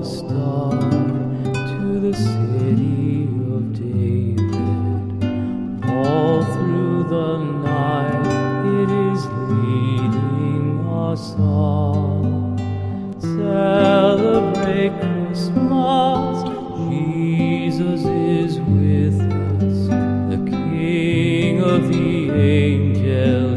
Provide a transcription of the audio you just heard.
the star to the city of David. All through the night it is leading us all. Celebrate Christmas, Jesus is with us, the King of the angels.